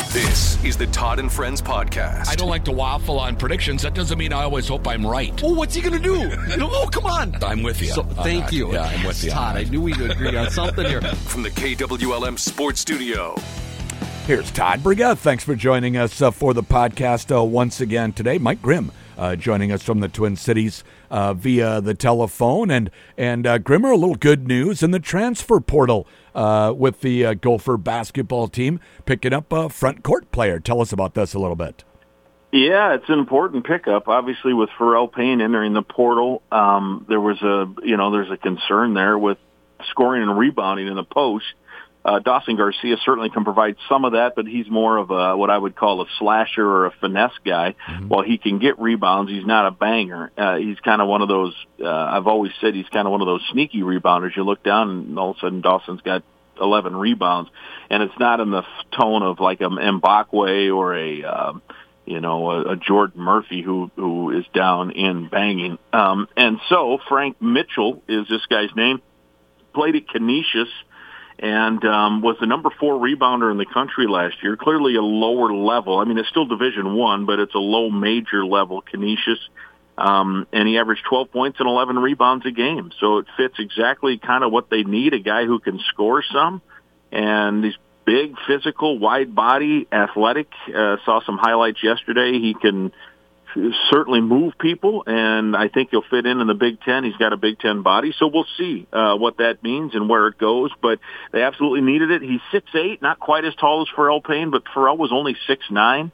This is the Todd and Friends podcast. I don't like to waffle on predictions. That doesn't mean I always hope I'm right. Oh, what's he going to do? Oh, come on. I'm with you. So, thank you. Yeah, I'm with you. Todd, I knew we'd agree on something here. From the KWLM Sports Studio. Here's Todd Brega. Thanks for joining us for the podcast once again today. Mike Grimm joining us from the Twin Cities via the telephone. And Grimmer, a little good news in the transfer portal with the Gopher basketball team picking up a front court player. Tell us about this a little bit. Yeah, it's an important pickup. Obviously, with Pharrell Payne entering the portal, there's a concern there with scoring and rebounding in the post. Dawson Garcia certainly can provide some of that, but he's more of what I would call a slasher or a finesse guy. Mm-hmm. While he can get rebounds, he's not a banger. He's kind of one of those, I've always said he's kind of one of those sneaky rebounders. You look down and all of a sudden Dawson's got 11 rebounds, and it's not in the tone of like a Mbakwe or a Jordan Murphy who is down in banging. And so Frank Mitchell is this guy's name, played at Canisius, and was the number 4 rebounder in the country last year. Clearly a lower level. I mean, it's still Division I, but it's a low major level Canisius. And he averaged 12 points and 11 rebounds a game. So it fits exactly kind of what they need, a guy who can score some. And he's big, physical, wide body, athletic. Saw some highlights yesterday. He can certainly move people, and I think he'll fit in the Big Ten. He's got a Big Ten body, so we'll see what that means and where it goes, but they absolutely needed it. He's 6'8", not quite as tall as Pharrell Payne, but Pharrell was only 6'9",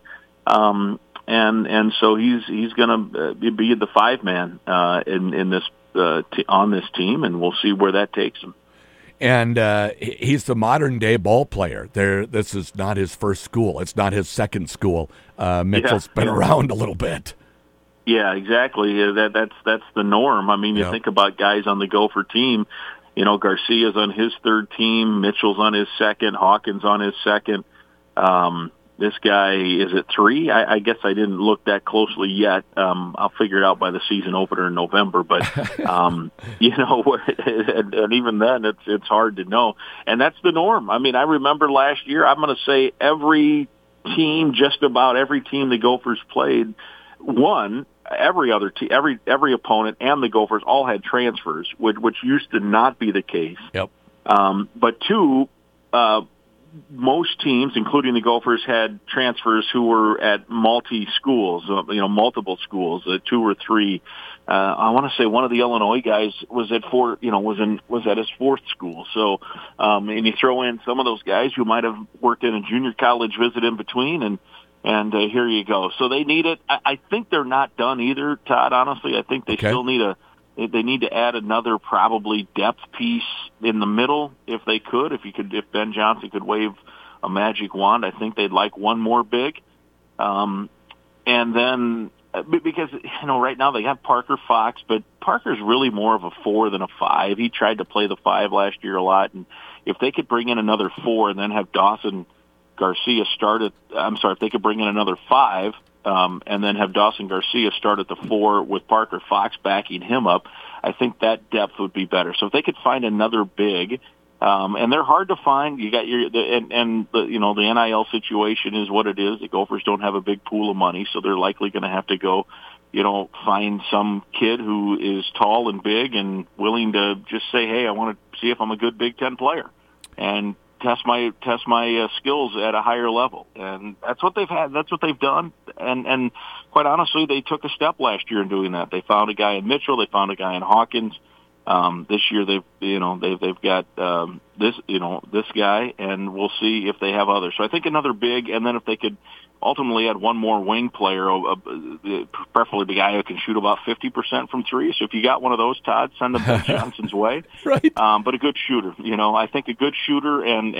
and so he's going to be the 5-man in this on this team, and we'll see where that takes him. And he's the modern-day ball player. This is not his first school. It's not his second school. Mitchell's been around a little bit. Yeah, exactly. That's the norm. I mean, you think about guys on the Gopher team. You know, Garcia's on his third team. Mitchell's on his second. Hawkins on his second. This guy is at 3. I guess I didn't look that closely yet. I'll figure it out by the season opener in November. But, and even then, it's hard to know. And that's the norm. I mean, I remember last year, I'm going to say just about every team the Gophers played won. Every other team, every opponent and the Gophers all had transfers, which used to not be the case. Yep. But most teams, including the Gophers, had transfers who were at multiple schools, 2 or 3. I want to say one of the Illinois guys was at 4, was at his 4th school. So, and you throw in some of those guys who might have worked in a junior college visit in between, and here you go. So they need it. I think they're not done either, Todd. Honestly, I think they still need They need to add another probably depth piece in the middle if they could. If Ben Johnson could wave a magic wand, I think they'd like one more big. And then because right now they have Parker Fox, but Parker's really more of a 4 than a 5. He tried to play the 5 last year a lot, and if they could bring in another 4 and then have Dawson Garcia if they could bring in another 5. And then have Dawson Garcia start at the 4 with Parker Fox backing him up, I think that depth would be better. So if they could find another big, and they're hard to find. You got the NIL situation is what it is. The Gophers don't have a big pool of money, so they're likely going to have to go, find some kid who is tall and big and willing to just say, hey, I want to see if I'm a good Big Ten player, and test my skills at a higher level. And that's what they've had. That's what they've done. And quite honestly, they took a step last year in doing that. They found a guy in Mitchell. They found a guy in Hawkins. This year they've got this guy, and we'll see if they have others. So I think another big, and then if they could ultimately add one more wing player, preferably the guy who can shoot about 50% from 3. So if you got one of those, Todd, send them Ben Johnson's way. Right. But a good shooter. I think a good shooter and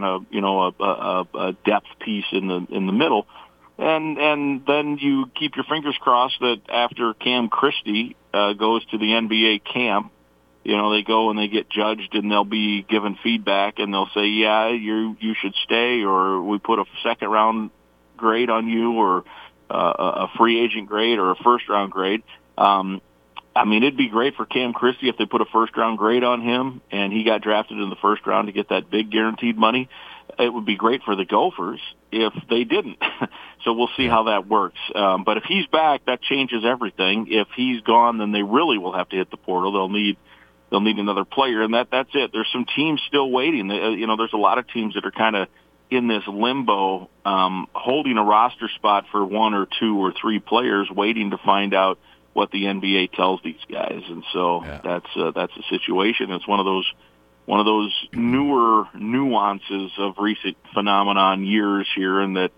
a depth piece in the middle. And then you keep your fingers crossed that after Cam Christie goes to the NBA camp, they go and they get judged and they'll be given feedback and they'll say, yeah, you should stay, or we put a second round grade on you, or a free agent grade, or a first round grade. It'd be great for Cam Christie if they put a first round grade on him and he got drafted in the first round to get that big guaranteed money. it would be great for the Gophers if they didn't. So we'll see how that works. But if he's back, that changes everything. If he's gone, then they really will have to hit the portal. They'll need another player, and that's it. There's some teams still waiting. There's a lot of teams that are kind of in this limbo, holding a roster spot for 1 or 2 or 3 players, waiting to find out what the NBA tells these guys. And so that's the situation. It's one of those newer nuances of recent phenomenon years here, and that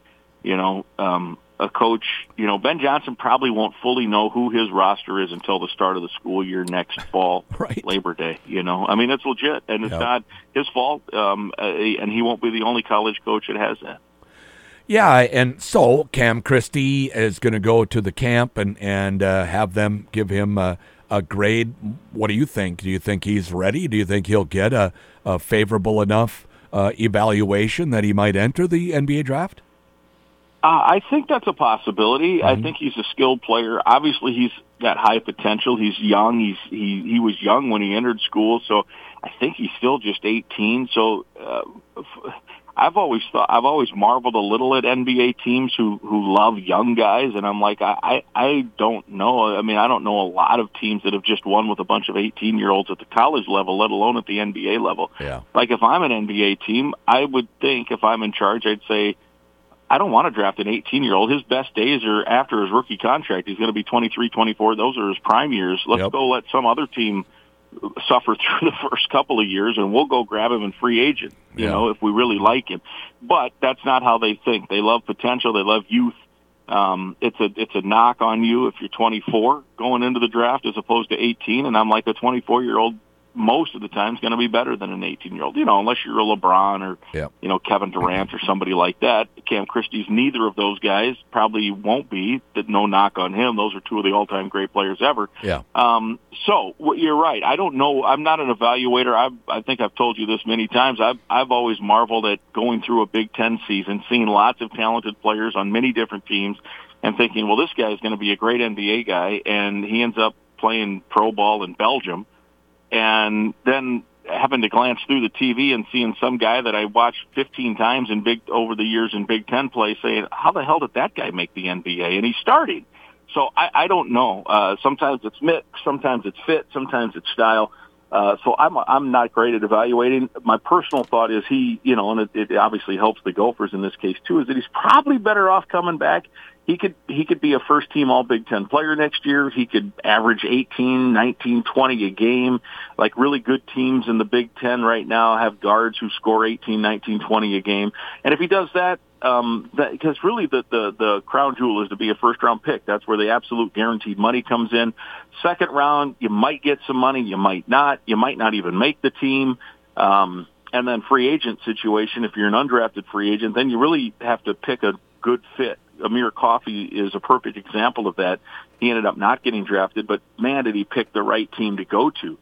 a coach, Ben Johnson probably won't fully know who his roster is until the start of the school year next fall, right. Labor Day. I mean, it's legit, and it's not his fault, and he won't be the only college coach that has that. Yeah, and so Cam Christie is going to go to the camp and have them give him a grade. What do you think? Do you think he's ready? Do you think he'll get a favorable enough evaluation that he might enter the NBA draft? I think that's a possibility. I think he's a skilled player. Obviously, he's got high potential. He's young. He was young when he entered school, so I think he's still just 18. So I've always marveled a little at NBA teams who love young guys, and I'm like, I don't know. I mean, I don't know a lot of teams that have just won with a bunch of 18-year-olds at the college level, let alone at the NBA level. Yeah. Like, if I'm an NBA team, I would think, if I'm in charge, I'd say, I don't want to draft an 18-year-old. His best days are after his rookie contract. He's going to be 23, 24. Those are his prime years. Let's go let some other team suffer through the first couple of years, and we'll go grab him in free agent, if we really like him. But that's not how they think. They love potential. They love youth. It's a knock on you if you're 24 going into the draft as opposed to 18, and I'm like, a 24-year-old most of the time is going to be better than an 18-year-old, unless you're a LeBron or, Kevin Durant or somebody like that. Cam Christie's neither of those guys, probably won't be. No knock on him. Those are 2 of the all-time great players ever. Yeah. So you're right. I don't know. I'm not an evaluator. I think I've told you this many times. I've always marveled at going through a Big Ten season, seeing lots of talented players on many different teams, and thinking, well, this guy is going to be a great NBA guy, and he ends up playing pro ball in Belgium. And then happened to glance through the TV and seeing some guy that I watched 15 times over the years in Big Ten play, saying, how the hell did that guy make the NBA? And he's starting. So I don't know. Sometimes it's mix, sometimes it's fit, sometimes it's style. So I'm not great at evaluating. My personal thought is and it obviously helps the Gophers in this case too, is that he's probably better off coming back. He could be a first-team All-Big Ten player next year. He could average 18, 19, 20 a game. Like, really good teams in the Big Ten right now have guards who score 18, 19, 20 a game. And if he does that, because really the crown jewel is to be a first-round pick. That's where the absolute guaranteed money comes in. Second round, you might get some money. You might not. You might not even make the team. And then free agent situation, if you're an undrafted free agent, then you really have to pick a good fit. Amir Coffey is a perfect example of that. He ended up not getting drafted, but man, did he pick the right team to go to.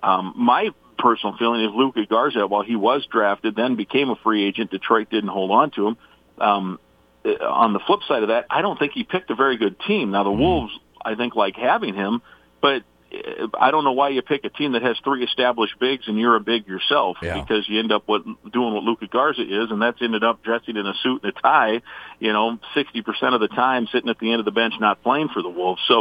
My personal feeling is Luka Garza, while he was drafted, then became a free agent. Detroit didn't hold on to him. On the flip side of that, I don't think he picked a very good team. Now, the Wolves, I think, like having him, but I don't know why you pick a team that has 3 established bigs and you're a big yourself, because you end up doing what Luka Garza is, and that's ended up dressing in a suit and a tie, 60% of the time sitting at the end of the bench not playing for the Wolves. So,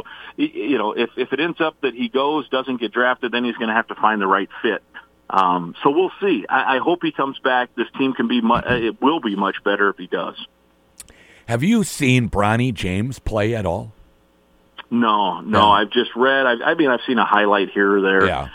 if it ends up that he doesn't get drafted, then he's going to have to find the right fit. So we'll see. I hope he comes back. This team it will be much better if he does. Have you seen Bronny James play at all? No. I've just read. I've seen a highlight here or there. Yeah.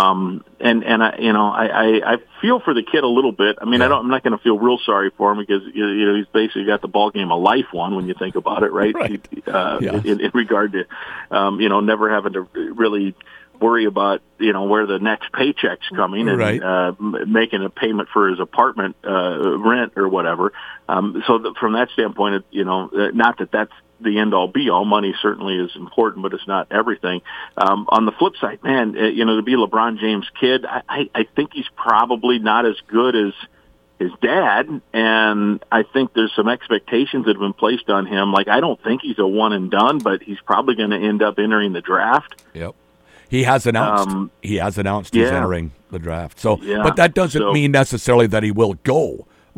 I feel for the kid a little bit. I mean, I'm not going to feel real sorry for him because he's basically got the ball game a life one when you think about it, right? Right. In regard to never having to really worry about where the next paycheck's coming and making a payment for his apartment rent or whatever. So from that standpoint, not that that's the end-all, be-all. Money certainly is important, but it's not everything. On the flip side, man, to be LeBron James' kid, I think he's probably not as good as his dad, and I think there's some expectations that have been placed on him. Like, I don't think he's a one-and-done, but he's probably going to end up entering the draft. Yep. He has announced. He's entering the draft. So, but that doesn't mean necessarily that he will go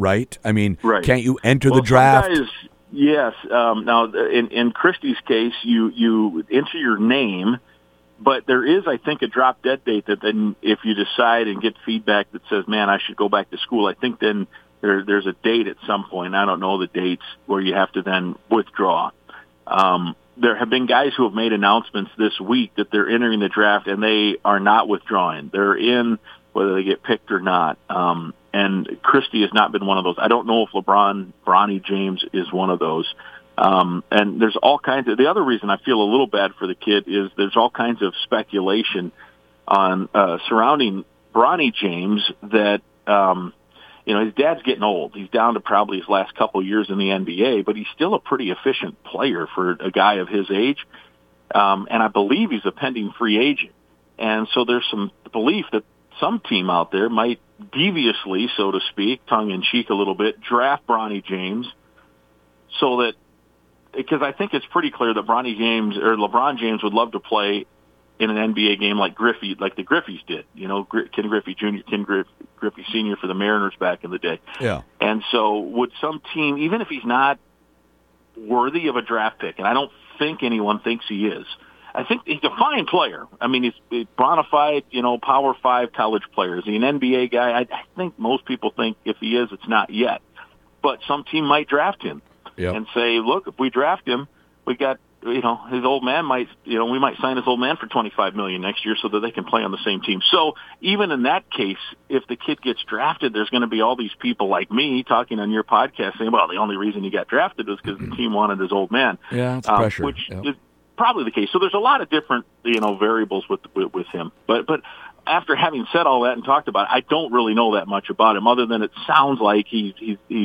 right? I mean, Right. can't you enter Well, the draft? some guys, yes. Now, in Christie's case, you enter your name, but there is, I think, a drop dead date that then if you decide and get feedback that says, man, I should go back to school, I think then there's a date at some point. I don't know the dates where you have to then withdraw. There have been guys who have made announcements this week that they're entering the draft and they are not withdrawing. They're in whether they get picked or not. And Christie has not been one of those. I don't know if Bronny James is one of those. And there's all kinds of, the other reason I feel a little bad for the kid is there's all kinds of speculation on, surrounding Bronny James that, his dad's getting old. He's down to probably his last couple of years in the NBA, but he's still a pretty efficient player for a guy of his age. And I believe he's a pending free agent. And so there's some belief that some team out there might deviously, so to speak, tongue-in-cheek a little bit, draft Bronny James so that, because I think it's pretty clear that Bronny James or LeBron James would love to play in an NBA game like the Griffeys did, Ken Griffey Jr., Ken Griffey Sr. for the Mariners back in the day. Yeah. And so would some team, even if he's not worthy of a draft pick, and I don't think anyone thinks he is, I think he's a fine player. I mean, he's bona fide, Power 5 college player. Is he an NBA guy? I think most people think if he is, it's not yet. But some team might draft him and say, look, if we draft him, we got, his old man might, we might sign his old man for $25 million next year so that they can play on the same team. So even in that case, if the kid gets drafted, there's going to be all these people like me talking on your podcast saying, well, the only reason he got drafted was because the team wanted his old man. Yeah, it's pressure. Which is probably the case. So there's a lot of different, variables with him. But after having said all that and talked about it, I don't really know that much about him other than it sounds like he's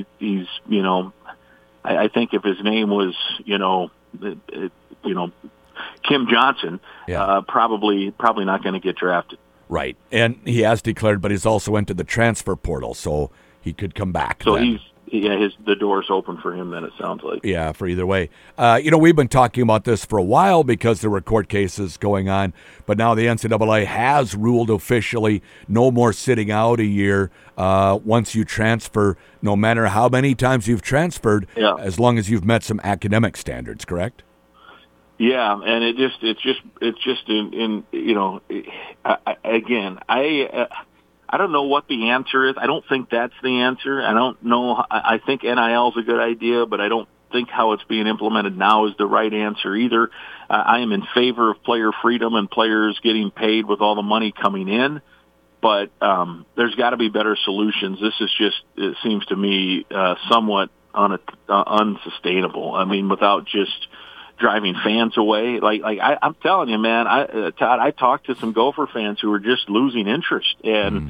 I think if his name was, Kim Johnson, probably not going to get drafted. Right. And he has declared, but he's also entered the transfer portal, so he could come back. So then. the door's open for him then, it sounds like. Yeah, for either way. We've been talking about this for a while because there were court cases going on, but now the NCAA has ruled officially no more sitting out a year once you transfer, no matter how many times you've transferred, as long as you've met some academic standards, correct? Yeah, and it's just I don't know what the answer is. I don't think that's the answer. I don't know. I think NIL is a good idea, but I don't think how it's being implemented now is the right answer either. I am in favor of player freedom and players getting paid with all the money coming in, but there's got to be better solutions. This is just, it seems to me, somewhat unsustainable. I mean, without just driving fans away. I'm telling you, man, Todd, I talked to some Gopher fans who were just losing interest, and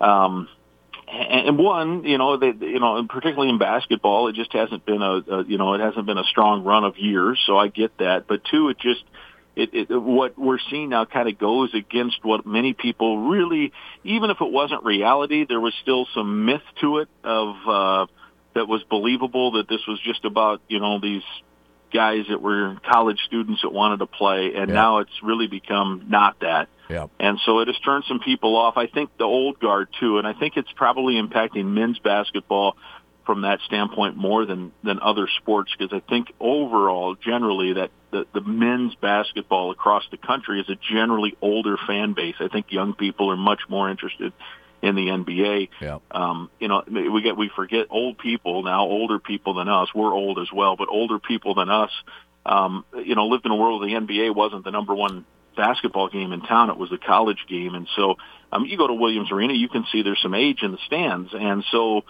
one, and particularly in basketball, it just hasn't been it hasn't been a strong run of years. So I get that, but two, what we're seeing now kind of goes against what many people really, even if it wasn't reality, there was still some myth to it of that was believable that this was just about these guys that were college students that wanted to play, and now it's really become not that. Yeah. And so it has turned some people off. I think the old guard too, and I think it's probably impacting men's basketball from that standpoint more than other sports, because I think overall, generally, that the men's basketball across the country is a generally older fan base. I think young people are much more interested in the NBA. Yeah. We forget old people now, older people than us. We're old as well, but older people than us, lived in a world where the NBA wasn't the number one basketball game in town. It was a college game. And so you go to Williams Arena, you can see there's some age in the stands. And so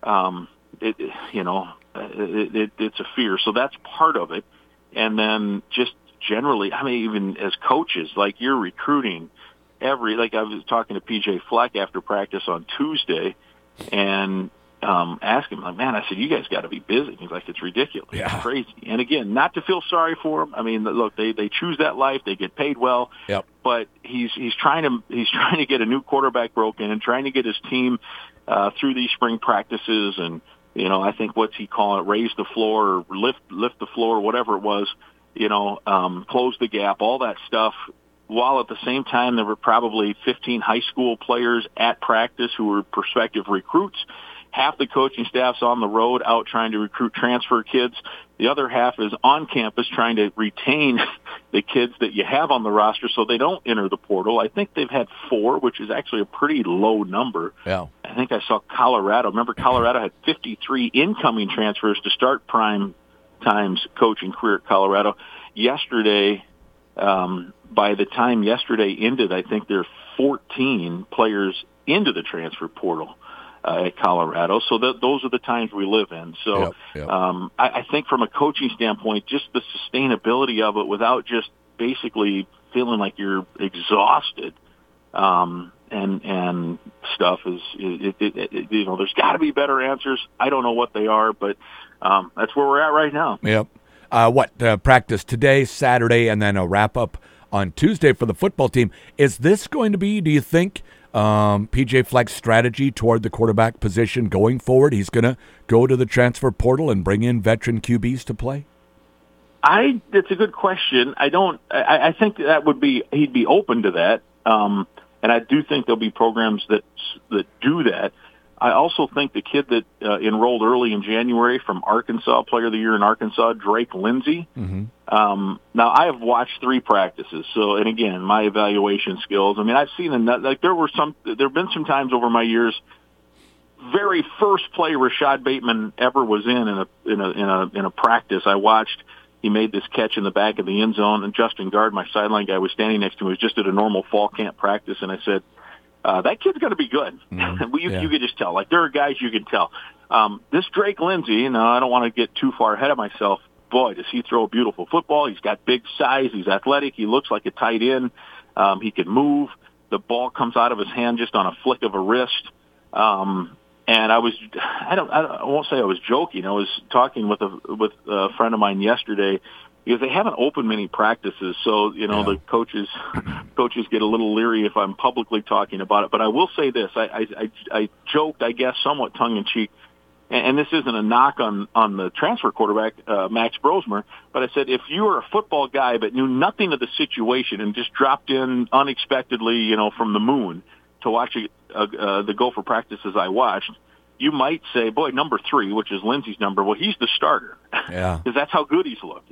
it's a fear. So that's part of it. And then just generally, I mean, even as coaches, like you're recruiting I was talking to PJ Fleck after practice on Tuesday and asked him, man, I said, you guys got to be busy. He's like, it's ridiculous. Yeah. It's crazy. And again, not to feel sorry for him. I mean, look, they choose that life. They get paid well. Yep. But he's trying to get a new quarterback broken and trying to get his team through these spring practices. And, I think what's he calling it? Raise the floor or lift the floor, whatever it was, close the gap, all that stuff. While at the same time there were probably 15 high school players at practice who were prospective recruits, half the coaching staff's on the road out trying to recruit transfer kids. The other half is on campus trying to retain the kids that you have on the roster so they don't enter the portal. I think they've had 4, which is actually a pretty low number. Yeah. I think I saw Colorado. Remember, Colorado had 53 incoming transfers to start prime time's coaching career at Colorado. Yesterday, by the time yesterday ended, I think there are 14 players into the transfer portal at Colorado. So those are the times we live in. So Yep. I think from a coaching standpoint, just the sustainability of it without just basically feeling like you're exhausted and stuff is there's got to be better answers. I don't know what they are, but that's where we're at right now. Yep. Practice today, Saturday, and then a wrap-up on Tuesday for the football team. Is this going to be, do you think, P.J. Fleck's strategy toward the quarterback position going forward? He's going to go to the transfer portal and bring in veteran QBs to play? That's a good question. I think that would be, he'd be open to that. And I do think there'll be programs that do that. I also think the kid that enrolled early in January from Arkansas, Player of the Year in Arkansas, Drake Lindsey. Mm-hmm. Now, I have watched 3 practices, so, and again, my evaluation skills. I mean, I've seen there have been some times over my years. Very first play Rashad Bateman ever was in a practice I watched. He made this catch in the back of the end zone, and Justin Gard, my sideline guy, was standing next to him. He was just at a normal fall camp practice, and I said, that kid's going to be good. Mm-hmm. You could just tell. Like, there are guys you can tell. This Drake Lindsey, I don't want to get too far ahead of myself. Boy, does he throw a beautiful football. He's got big size. He's athletic. He looks like a tight end. He can move. The ball comes out of his hand just on a flick of a wrist. And I won't say I was joking. I was talking with a friend of mine yesterday because they haven't opened many practices. So, the coaches get a little leery if I'm publicly talking about it. But I will say this. I joked, I guess, somewhat tongue-in-cheek, and this isn't a knock on the transfer quarterback, Max Brosmer, but I said if you were a football guy but knew nothing of the situation and just dropped in unexpectedly, from the moon to watch the Gopher practices I watched, you might say, boy, number 3, which is Lindsey's number, well, he's the starter. Yeah. Because that's how good he's looked,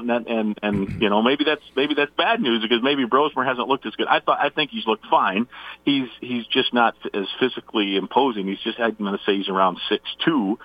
and maybe that's bad news because maybe Brosmer hasn't looked as good. I think he's looked fine. He's just not as physically imposing. I'm going to say he's around 6'2",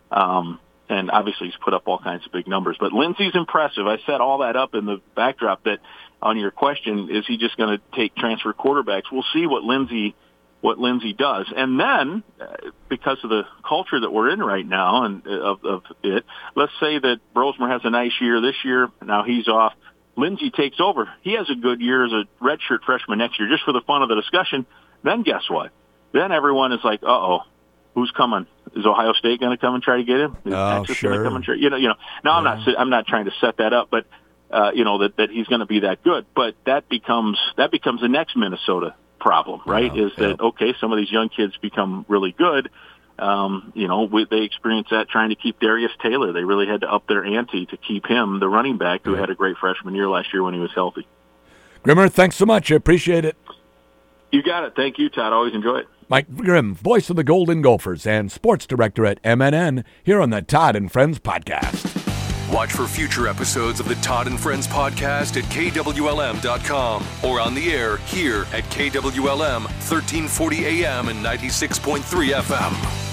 and obviously he's put up all kinds of big numbers. But Lindsey's impressive. I set all that up in the backdrop that on your question, is he just going to take transfer quarterbacks? We'll see what Lindsey does. And then, because of the culture that we're in right now and of it, let's say that Brosmer has a nice year this year, now he's off. Lindsey takes over. He has a good year as a redshirt freshman next year, just for the fun of the discussion. Then guess what? Then everyone is like, uh-oh, who's coming? Is Ohio State going to come and try to get him? Is Texas sure. going to come and try? Now, I'm not trying to set that up, but that he's going to be that good. But that becomes the next Minnesota problem, right? Okay, some of these young kids become really good. They experienced that trying to keep Darius Taylor. They really had to up their ante to keep him, the running back who had a great freshman year last year when he was healthy. Grimmer, thanks so much. I appreciate it. You got it. Thank you, Todd. Always enjoy it. Mike Grimm, voice of the Golden Gophers and sports director at MNN, here on the Todd and Friends podcast. Watch for future episodes of the Todd and Friends podcast at KWLM.com or on the air here at KWLM 1340 AM and 96.3 FM.